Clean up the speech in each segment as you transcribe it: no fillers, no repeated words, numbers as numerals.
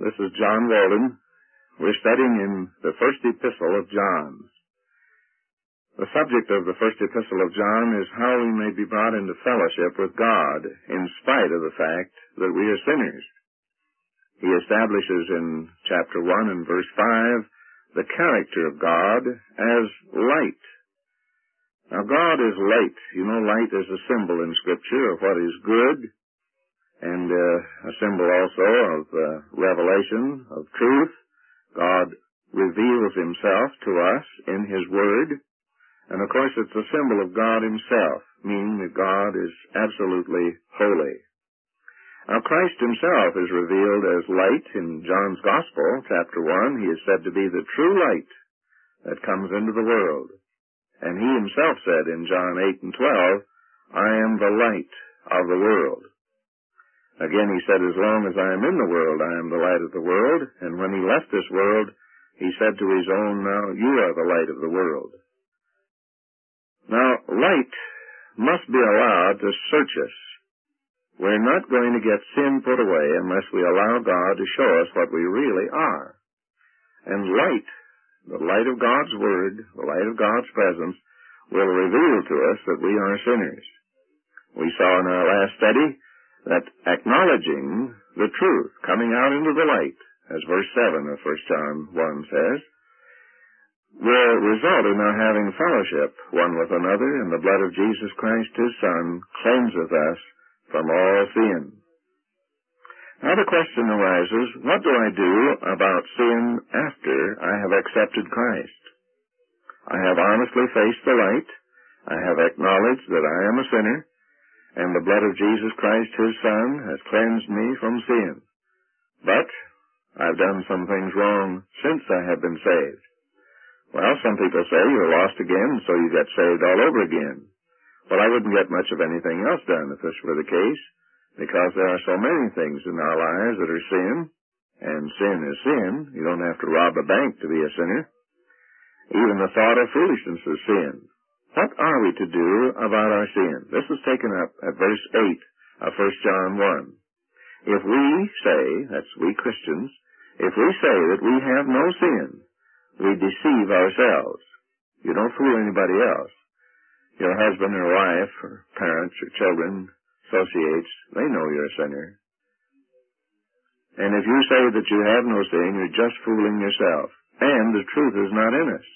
This is John Walden. We're studying in the first epistle of John. The subject of the first epistle of John is how we may be brought into fellowship with God in spite of the fact that we are sinners. He establishes in chapter 1 and verse 5 the character of God as light. Now, God is light. You know, light is a symbol in Scripture of what is good, and a symbol also of revelation, of truth. God reveals himself to us in his Word, and of course it's a symbol of God himself, meaning that God is absolutely holy. Now, Christ himself is revealed as light in John's Gospel, chapter 1. He is said to be the true light that comes into the world. And he himself said in John 8 and 12, I am the light of the world. Again, he said, as long as I am in the world, I am the light of the world. And when he left this world, he said to his own, now you are the light of the world. Now, light must be allowed to search us. We're not going to get sin put away unless we allow God to show us what we really are. And light, the light of God's Word, the light of God's presence, will reveal to us that we are sinners. We saw in our last study that acknowledging the truth, coming out into the light, as verse 7 of 1 John 1 says, will result in our having fellowship one with another, and the blood of Jesus Christ, his Son, cleanseth us from all sin. Now the question arises, what do I do about sin after I have accepted Christ? I have honestly faced the light. I have acknowledged that I am a sinner, and the blood of Jesus Christ, his Son, has cleansed me from sin. But I've done some things wrong since I have been saved. Well, some people say you're lost again, so you get saved all over again. Well, I wouldn't get much of anything else done if this were the case, because there are so many things in our lives that are sin, and sin is sin. You don't have to rob a bank to be a sinner. Even the thought of foolishness is sin. What are we to do about our sin? This is taken up at verse 8 of 1 John 1. If we say, that's we Christians, if we say that we have no sin, we deceive ourselves. You don't fool anybody else. Your husband or wife or parents or children, associates, they know you're a sinner. And if you say that you have no sin, you're just fooling yourself. And the truth is not in us.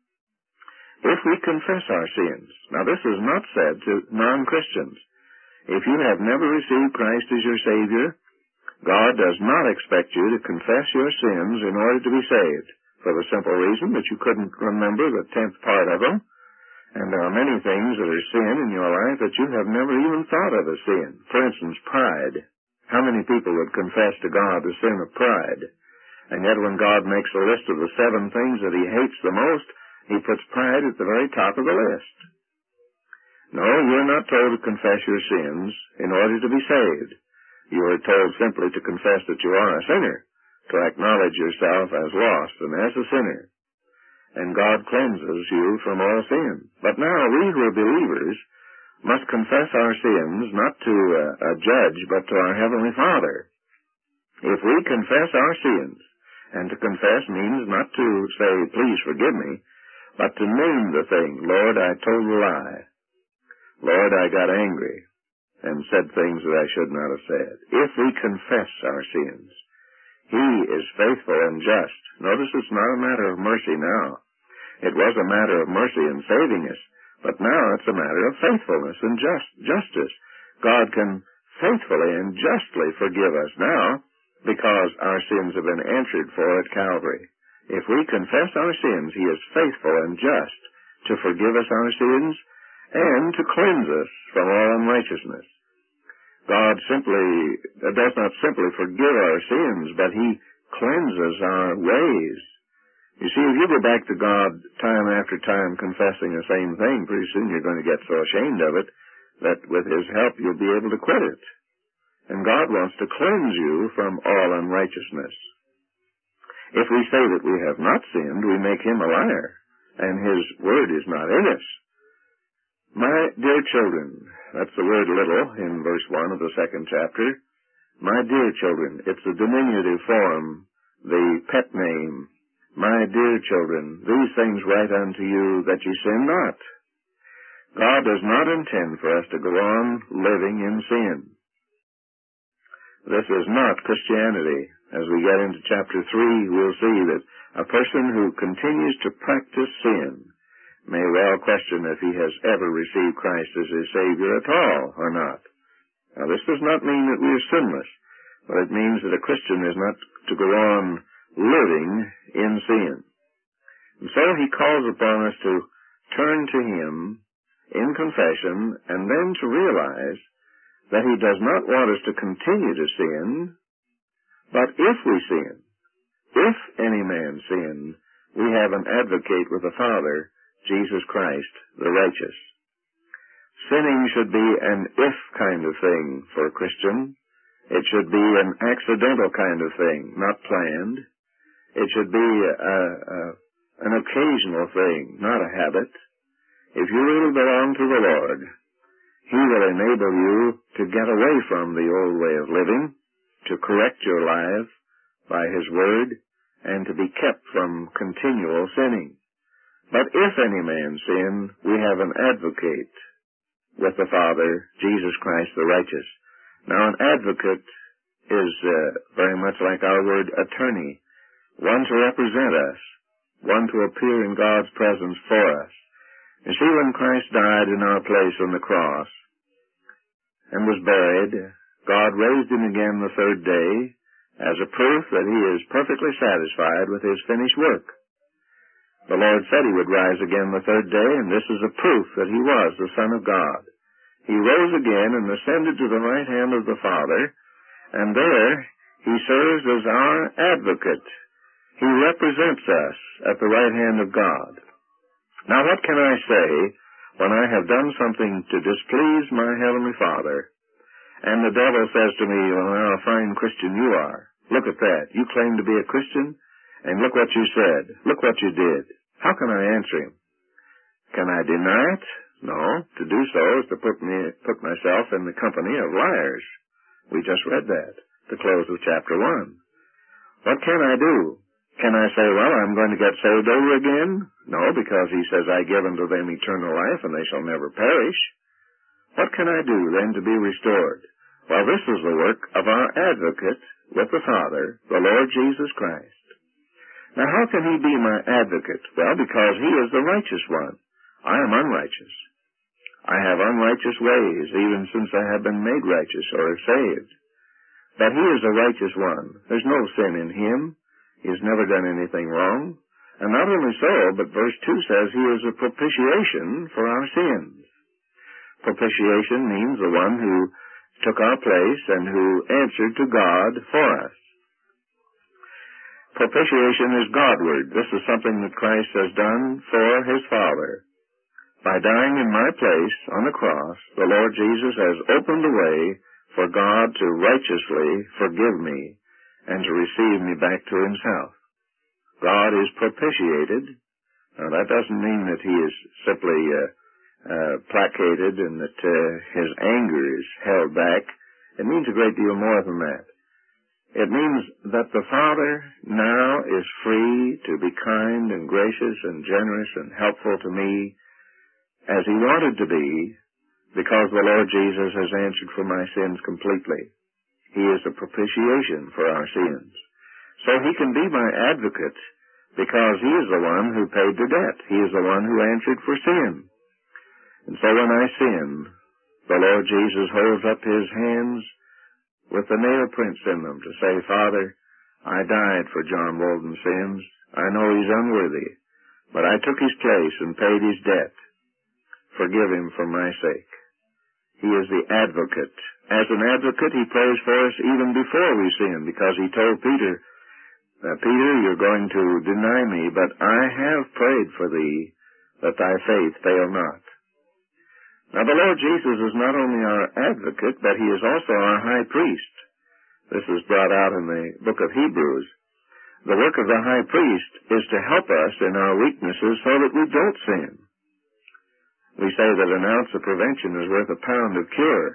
If we confess our sins, now this is not said to non-Christians. If you have never received Christ as your Savior, God does not expect you to confess your sins in order to be saved, for the simple reason that you couldn't remember the 10th part of them, and there are many things that are sin in your life that you have never even thought of as sin. For instance, pride. How many people would confess to God the sin of pride? And yet when God makes a list of the 7 things that he hates the most, he puts pride at the very top of the list. No, you're not told to confess your sins in order to be saved. You are told simply to confess that you are a sinner, to acknowledge yourself as lost and as a sinner. And God cleanses you from all sin. But now we who are believers must confess our sins not to a judge, but to our Heavenly Father. If we confess our sins, and to confess means not to say, please forgive me, but to name the thing. Lord, I told a lie. Lord, I got angry and said things that I should not have said. If we confess our sins, he is faithful and just. Notice it's not a matter of mercy now. It was a matter of mercy in saving us, but now it's a matter of faithfulness and justice. God can faithfully and justly forgive us now because our sins have been answered for at Calvary. If we confess our sins, he is faithful and just to forgive us our sins and to cleanse us from all unrighteousness. God does not simply forgive our sins, but he cleanses our ways. You see, if you go back to God time after time confessing the same thing, pretty soon you're going to get so ashamed of it that with his help you'll be able to quit it. And God wants to cleanse you from all unrighteousness. If we say that we have not sinned, we make him a liar, and his word is not in us. My dear children, that's the word little in verse 1 of the 2nd chapter. My dear children, it's the diminutive form, the pet name. My dear children, these things write unto you that ye sin not. God does not intend for us to go on living in sin. This is not Christianity. As we get into chapter 3, we'll see that a person who continues to practice sin may well question if he has ever received Christ as his Savior at all or not. Now, this does not mean that we are sinless, but it means that a Christian is not to go on living in sin. And so he calls upon us to turn to him in confession and then to realize that he does not want us to continue to sin, but if we sin, if any man sin, we have an advocate with the Father, Jesus Christ, the righteous. Sinning should be an if kind of thing for a Christian. It should be an accidental kind of thing, not planned. It should be an occasional thing, not a habit. If you really belong to the Lord, He will enable you to get away from the old way of living, to correct your life by His Word, and to be kept from continual sinning. But if any man sin, we have an advocate with the Father, Jesus Christ the righteous. Now, an advocate is very much like our word attorney, one to represent us, one to appear in God's presence for us. You see, when Christ died in our place on the cross and was buried, God raised him again the third day as a proof that he is perfectly satisfied with his finished work. The Lord said he would rise again the third day, and this is a proof that he was the Son of God. He rose again and ascended to the right hand of the Father, and there he serves as our advocate. He represents us at the right hand of God. Now, what can I say when I have done something to displease my Heavenly Father, and the devil says to me, well, how a fine Christian you are. Look at that. You claim to be a Christian, and look what you said. Look what you did. How can I answer him? Can I deny it? No. To do so is to put myself in the company of liars. We just read that, the close of chapter 1. What can I do? Can I say, well, I'm going to get saved over again? No, because he says, I give unto them eternal life, and they shall never perish. What can I do then to be restored? Well, this is the work of our advocate with the Father, the Lord Jesus Christ. Now, how can he be my advocate? Well, because he is the righteous one. I am unrighteous. I have unrighteous ways, even since I have been made righteous or saved. But he is a righteous one. There's no sin in him. He has never done anything wrong. And not only so, but verse 2 says he is a propitiation for our sins. Propitiation means the one who took our place and who answered to God for us. Propitiation is Godward. This is something that Christ has done for his Father. By dying in my place on the cross, the Lord Jesus has opened the way for God to righteously forgive me and to receive me back to himself. God is propitiated. Now, that doesn't mean that he is simply placated and that his anger is held back. It means a great deal more than that. It means that the Father now is free to be kind and gracious and generous and helpful to me as he wanted to be, because the Lord Jesus has answered for my sins completely. He is a propitiation for our sins. So he can be my advocate because he is the one who paid the debt. He is the one who answered for sin. And so when I sin, the Lord Jesus holds up his hands with the nail prints in them to say, Father, I died for John Walden's sins. I know he's unworthy, but I took his place and paid his debt. Forgive him for my sake. He is the advocate. As an advocate, he prays for us even before we sin, because he told Peter, Peter, you're going to deny me, but I have prayed for thee, that thy faith fail not. Now, the Lord Jesus is not only our advocate, but he is also our high priest. This is brought out in the book of Hebrews. The work of the high priest is to help us in our weaknesses so that we don't sin. We say that an ounce of prevention is worth a pound of cure.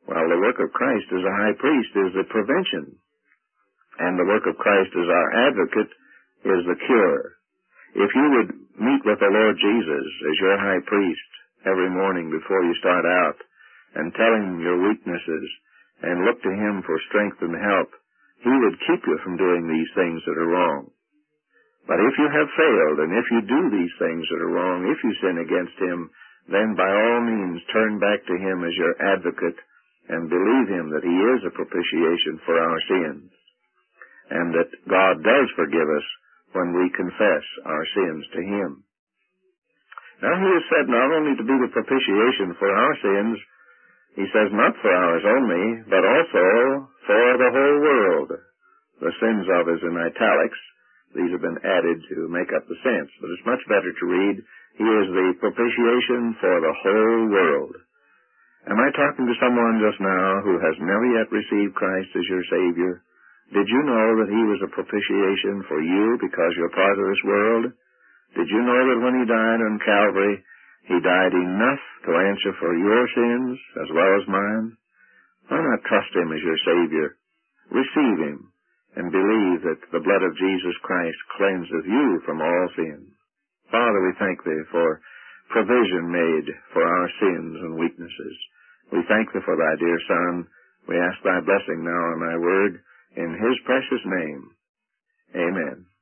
Well, the work of Christ as a high priest is the prevention, and the work of Christ as our advocate is the cure. If you would meet with the Lord Jesus as your high priest every morning before you start out and tell him your weaknesses and look to him for strength and help, he would keep you from doing these things that are wrong. But if you have failed, and if you do these things that are wrong, if you sin against him, then by all means turn back to him as your advocate and believe him that he is a propitiation for our sins, and that God does forgive us when we confess our sins to him. Now he is said not only to be the propitiation for our sins, he says not for ours only, but also for the whole world. The sins of is in italics. These have been added to make up the sense, but it's much better to read, he is the propitiation for the whole world. Am I talking to someone just now who has never yet received Christ as your Savior? Did you know that he was a propitiation for you because you're part of this world? Did you know that when he died on Calvary, he died enough to answer for your sins as well as mine? Why not trust him as your Savior? Receive him and believe that the blood of Jesus Christ cleanseth you from all sin. Father, we thank thee for provision made for our sins and weaknesses. We thank thee for thy dear Son. We ask thy blessing now on thy word. In his precious name, amen.